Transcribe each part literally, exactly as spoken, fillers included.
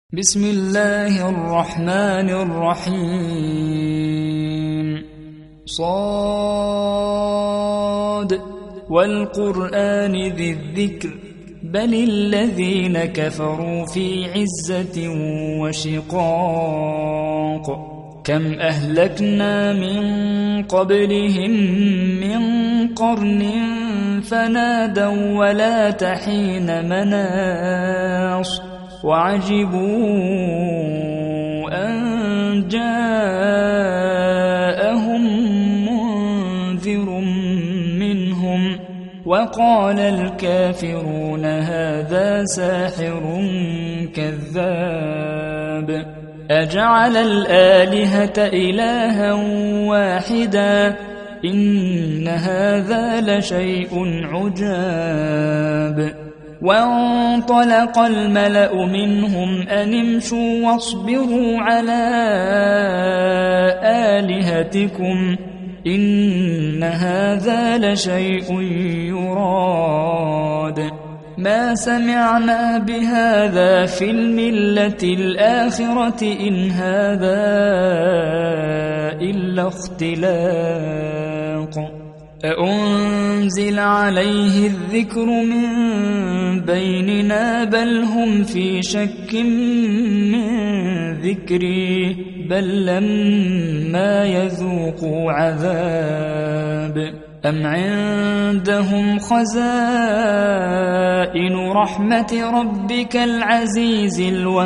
بسم الله الرحمن الرحيم. صاد والقرآن ذي الذكر بل الذين كفروا في عزة وشقاق. كم أهلكنا من قبلهم من قرن فنادوا ولا تحين مناص وعجبوا أن جاءهم منذر منهم وقال الكافرون هذا ساحر كذاب. أجعل الآلهة إلها واحدا إن هذا لشيء عجاب. وانطلق الملأ منهم أن امشوا واصبروا على آلهتكم إن هذا لشيء يراد. ما سمعنا بهذا في الملة الآخرة إن هذا إلا اختلاق. أأنزل عليه الذكر من بيننا بل هم في شك من ذكري بل لما يذوقوا عذاب. أم عندهم خزائن رحمة ربك العزيز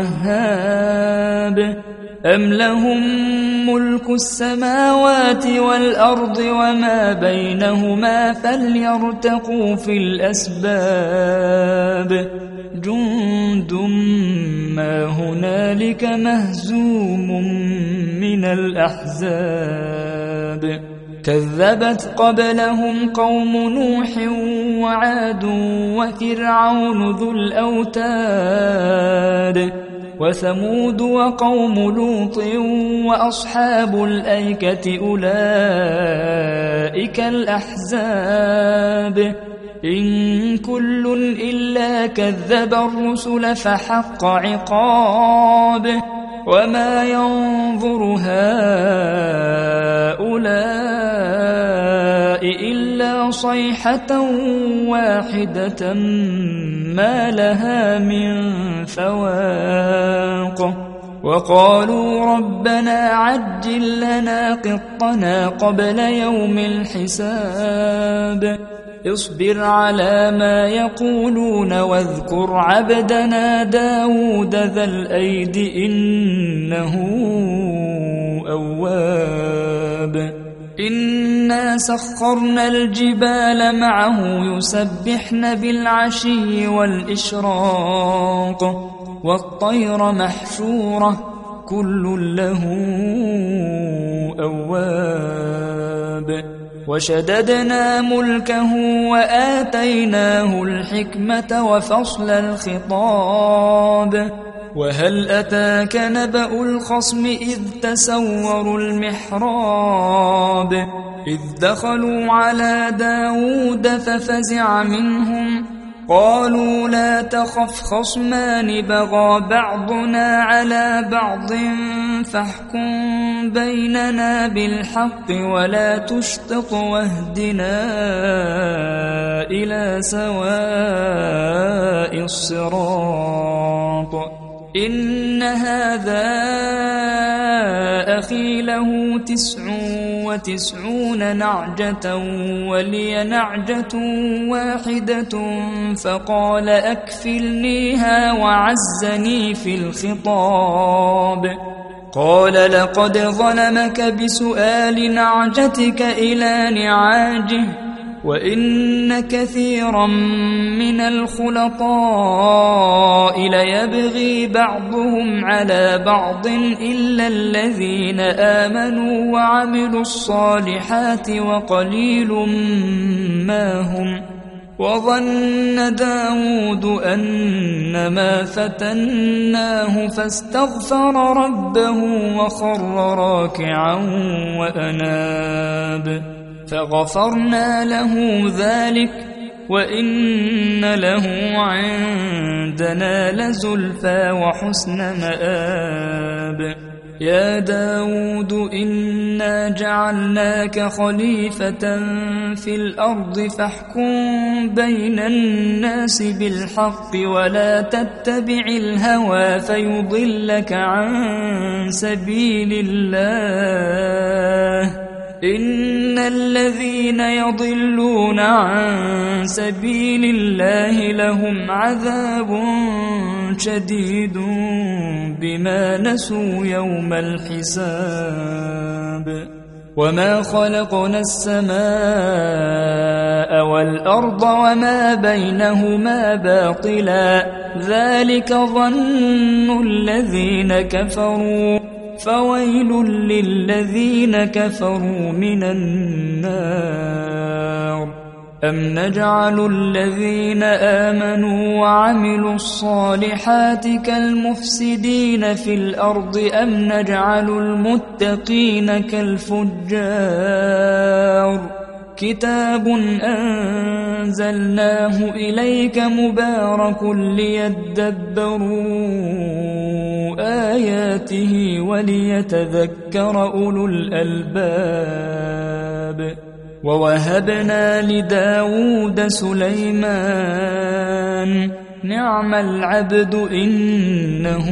الوهاب أم لهم ملك السماوات والأرض وما بينهما فليرتقوا في الأسباب. جند ما هنالك مهزوم من الأحزاب. كذبت قبلهم قوم نوح وعاد وفرعون ذو الأوتاد وثمود وقوم لوط وأصحاب الأيكة أولئك الأحزاب. إن كل إلا كذب الرسل فحق عقاب. وما ينظر هؤلاء إلا صيحة واحدة ما لها من فواق. وقالوا ربنا عجل لنا قطنا قبل يوم الحساب. اصبر على ما يقولون واذكر عبدنا داود ذا الأيد إنه أواب. إنا سخرنا الجبال معه يسبحن بالعشي والإشراق والطير محشورة كل له أواب. وشددنا ملكه وآتيناه الحكمة وفصل الخطاب. وهل أتاك نبأ الخصم إذ تسوروا المحراب إذ دخلوا على داود ففزع منهم قالوا لا تخف خصمان بغى بعضنا على بعض فاحكم بيننا بالحق ولا تشطط واهدنا إلى سواء الصراط. إن هذا أخي له تسع وتسعون نعجة ولي نعجة واحدة فقال أكفلنيها وعزني في الخطاب. قال لقد ظلمك بسؤال نعجتك إلى نعاجه وإن كثيرا من الخلطاء ليبغي بعضهم على بعض إلا الذين آمنوا وعملوا الصالحات وقليل ما هم. وظن داود أنما فتناه فاستغفر ربه وخر راكعا وأناب فغفرنا له ذلك وإن له عندنا لزلفى وحسن مآب يا داود إنا جعلناك خليفة في الأرض فاحكم بين الناس بالحق ولا تتبع الهوى فيضلك عن سبيل الله إن الذين يضلون عن سبيل الله لهم عذاب شديد بما نسوا يوم الحساب وما خلقنا السماء والأرض وما بينهما باطلا ذلك ظن الذين كفروا فويل للذين كفروا من النار أم نجعل الذين آمنوا وعملوا الصالحات كالمفسدين في الأرض أم نجعل المتقين كالفجار كتاب أنزلناه إليك مبارك ليدبروا آياته وليتذكر أولو الألباب ووهبنا لداود سليمان نعم العبد إنه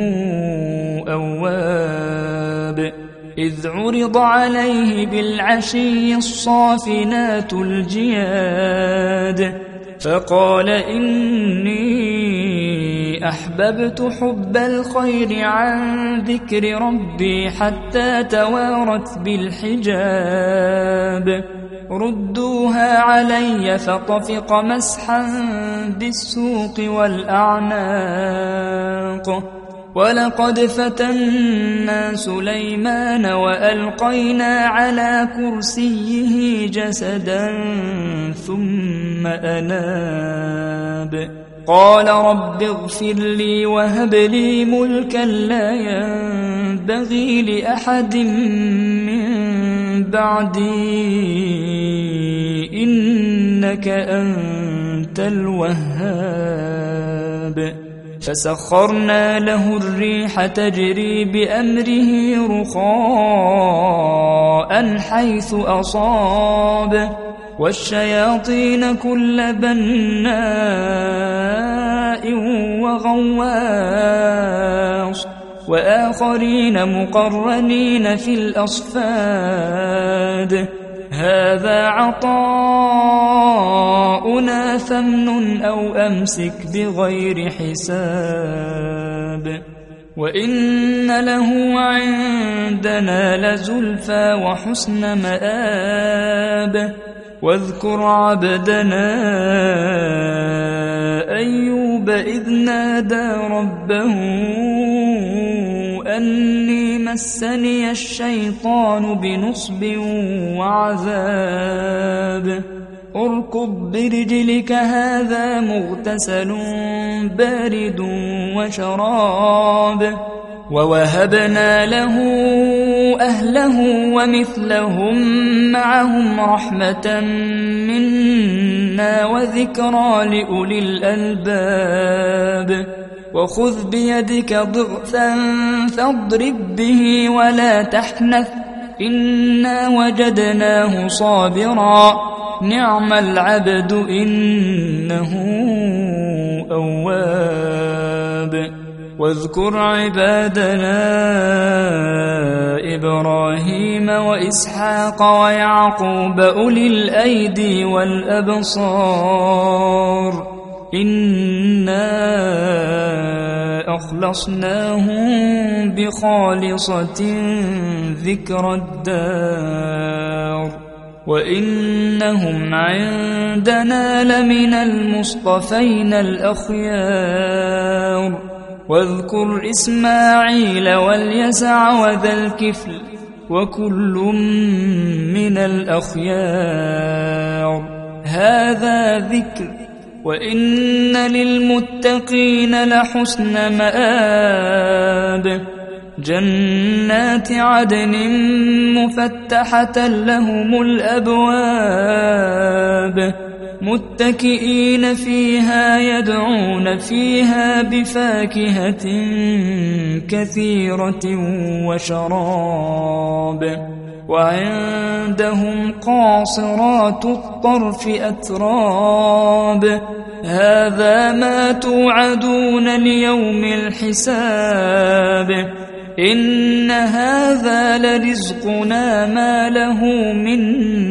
أواب إذ عرض عليه بالعشي الصافنات الجياد فقال إني أحببت حب الخير عن ذكر ربي حتى توارت بالحجاب ردوها علي فطفق مسحا بالسوق والأعناق ولقد فتنا سليمان وألقينا على كرسيه جسدا ثم أناب قال رب اغفر لي وهب لي ملكا لا ينبغي لأحد من بعدي إنك أنت الوهاب فسخرنا له الريح تجري بأمره رخاء حيث أصاب والشياطين كل بناء وغواص وآخرين مقرنين في الأصفاد هذا عطاؤنا فامنن أو أمسك بغير حساب وإن له عندنا لزلفى وحسن مآب واذكر عبدنا أيوب إذ نادى ربه أني مسني الشيطان بنصب وعذاب اركض برجلك هذا مغتسل بارد وشراب ووهبنا له أهله ومثلهم معهم رحمة منا وذكرى لأولي الألباب وخذ بيدك ضغثا فاضرب به ولا تحنث إنا وجدناه صابرا نعم العبد إنه أواب واذكر عبادنا إبراهيم وإسحاق ويعقوب أولي الأيدي والأبصار إنا أخلصناهم بخالصة ذكر الدار وإنهم عندنا لمن المصطفين الأخيار واذكر إسماعيل واليسع وذا الكفل وكل من الأخيار هذا ذكر وإن للمتقين لحسن مآب جنات عدن مفتحة لهم الأبواب متكئين فيها يدعون فيها بفاكهة كثيرة وشراب وعندهم قاصرات الطرف أتراب هذا ما توعدون ليوم الحساب إن هذا لرزقنا ما له من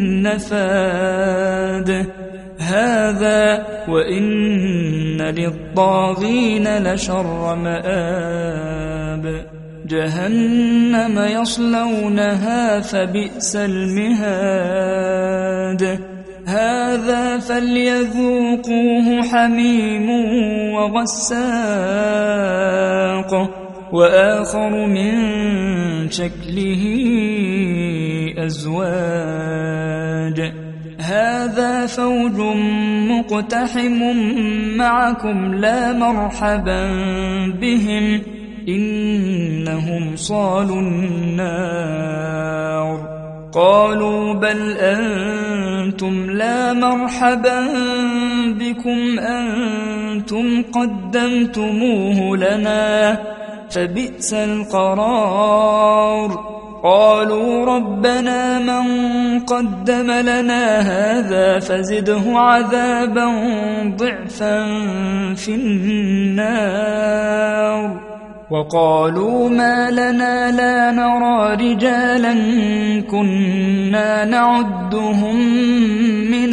نفاد هذا وإن للطاغين لشر مآب جهنم يصلونها فبئس المهاد هذا فليذوقوه حميم وغساق وآخر من شكله أزواج هذا فوج مقتحم معكم لا مرحبا بهم إنهم صالوا النار قالوا بل أنتم لا مرحبا بكم أنتم قدمتموه لنا فبئس القرار قالوا ربنا من قدم لنا هذا فزده عذابا ضعفا في النار وقالوا ما لنا لا نرى رجالا كنا نعدهم من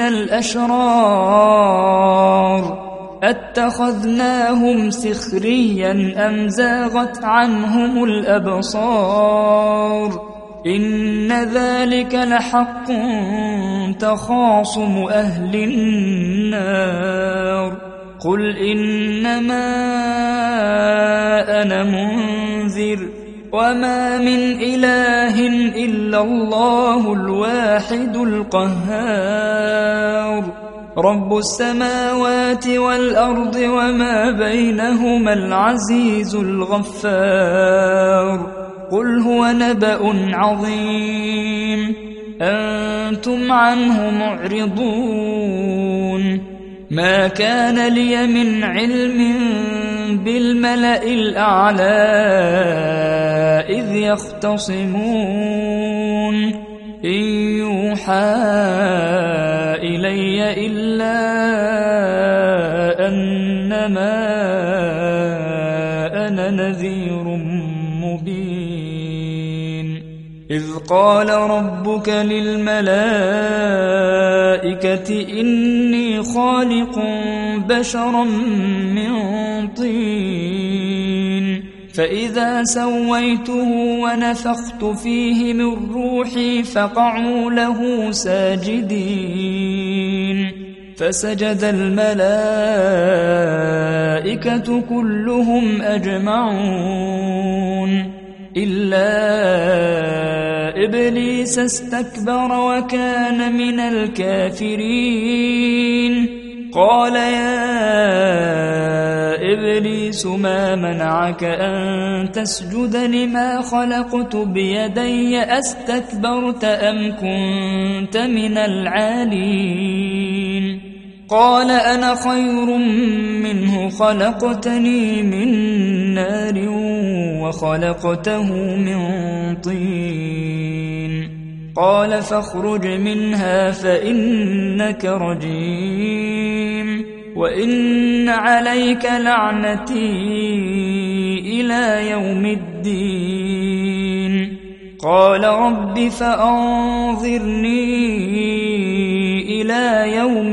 الأشرار أتخذناهم سخريا أم زاغت عنهم الأبصار إن ذلك لحق تخاصم أهل النار قل إنما أنا منذر وما من إله إلا الله الواحد القهار رب السماوات والأرض وما بينهما العزيز الغفار قل هو نبأ عظيم أنتم عنه معرضون ما كان لي من علم بالملأ الأعلى إذ يختصمون إن يوحى إلي إلا أنما أنا نذير مبين إذ قال ربك للملائكة إني خالق بشرا من طين فإذا سويته ونفخت فيه من روحي فقعوا له ساجدين فسجد الملائكة كلهم أجمعون إلا إبليس استكبر وكان من الكافرين قال يا إبليس ما منعك أن تسجد لما خلقت بيدي أستكبرت أم كنت من العالين قال أنا خير منه خلقتني من نار وخلقته من طين قال فاخرج منها فإنك رجيم وإن عليك لعنتي إلى يوم الدين قال رب فأنظرني إلى يوم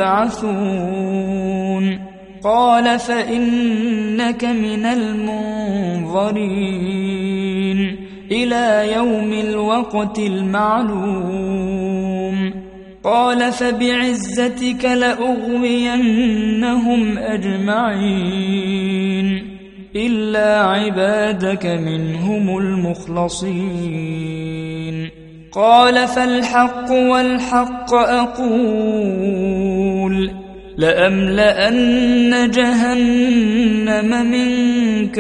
يبعثون قال فإنك من المنظرين إلى يوم الوقت المعلوم قال فبعزتك لأغوينهم أجمعين إلا عبادك منهم المخلصين قال فالحق والحق أقول لأملأن جهنم منك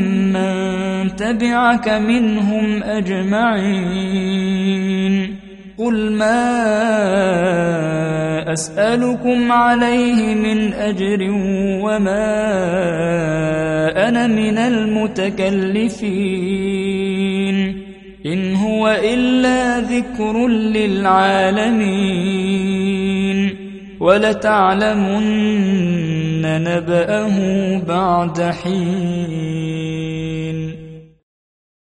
وممن تبعك منهم أجمعين قل ما أسألكم عليه من أجر وما أنا من المتكلفين إن هو إلا ذكر للعالمين ولتعلمن نبأه بعد حين.